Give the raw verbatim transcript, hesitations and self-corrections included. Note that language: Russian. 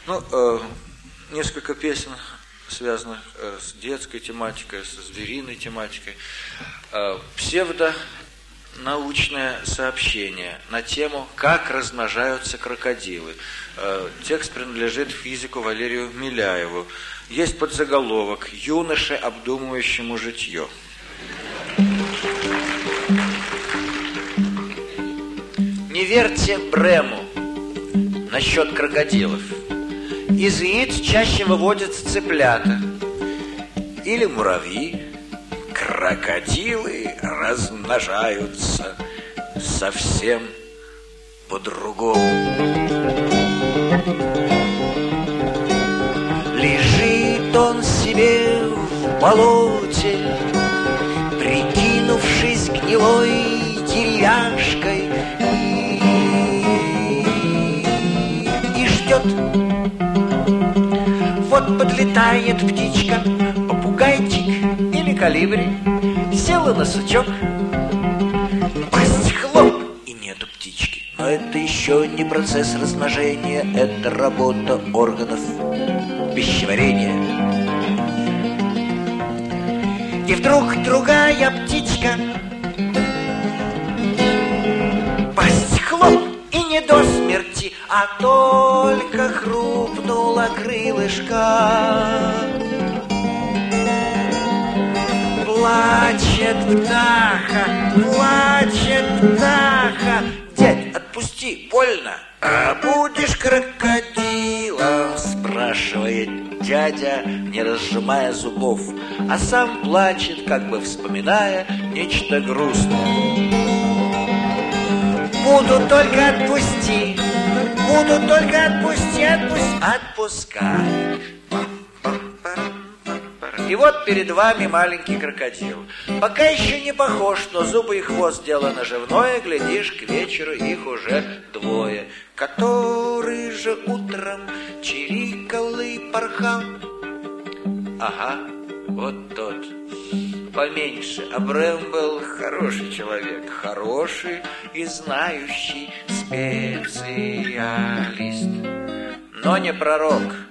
Ну, э, несколько песен, связанных э, с детской тематикой, со звериной тематикой. Э, псевдонаучное сообщение на тему «Как размножаются крокодилы». Э, текст принадлежит физику Валерию Миляеву. Есть подзаголовок «Юноше, обдумывающему житье». Не верьте Брему насчет крокодилов. Из яиц чаще выводятся цыплята или муравьи. Крокодилы размножаются совсем по-другому. Лежит он себе в болоте, прикинувшись гнилой деревяшкой, и ждет. Вот подлетает птичка, попугайчик или колибри, села на сучок, пасть хлоп, и нету птички. Но это еще не процесс размножения, это работа органов пищеварения. И вдруг другая птичка, пасть хлоп, и не до смерти, а только хрупнула крылышко. Плачет птаха, плачет птаха. Дядь, отпусти, больно. А будешь крокодилом, спрашивает дядя, не разжимая зубов, а сам плачет, как бы вспоминая нечто грустное. Буду только отпусти, буду только отпусти, отпусти, отпускай. И вот перед вами маленький крокодил. Пока еще не похож, но зубы и хвост дело наживное. Глядишь, к вечеру их уже двое. Который же утром чирикал и порхал. Ага, вот тот. Поменьше. А Брем был хороший человек. Хороший и знающий специалист. Но не пророк.